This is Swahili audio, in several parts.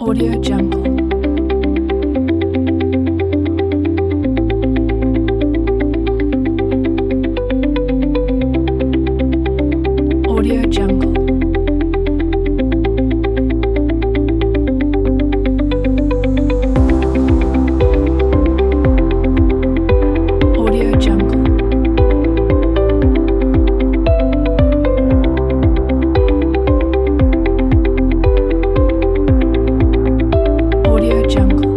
Audio Jungle. Audio Jungle. Audio Jungle. Audio Jungle.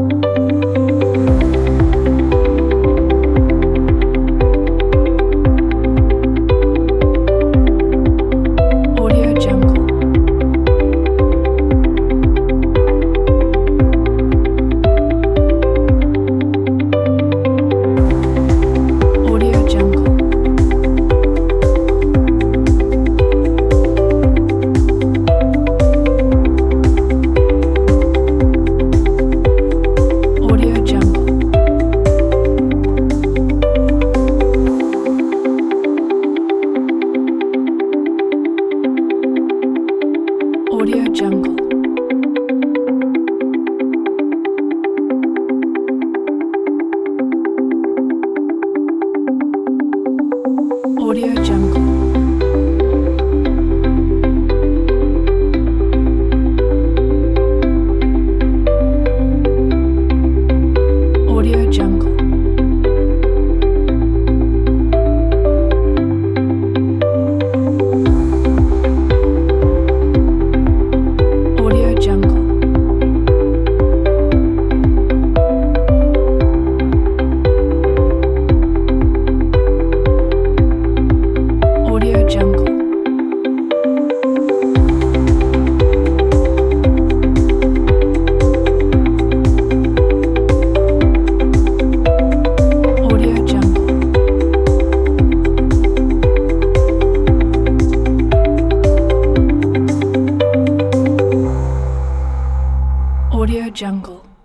Audio Jungle. Audio Jungle. Audio Jungle. Audio Jungle. Audio Jungle. Audio Jungle. Audio Jungle. Audio Jungle. Audio Jungle. Audio Jungle.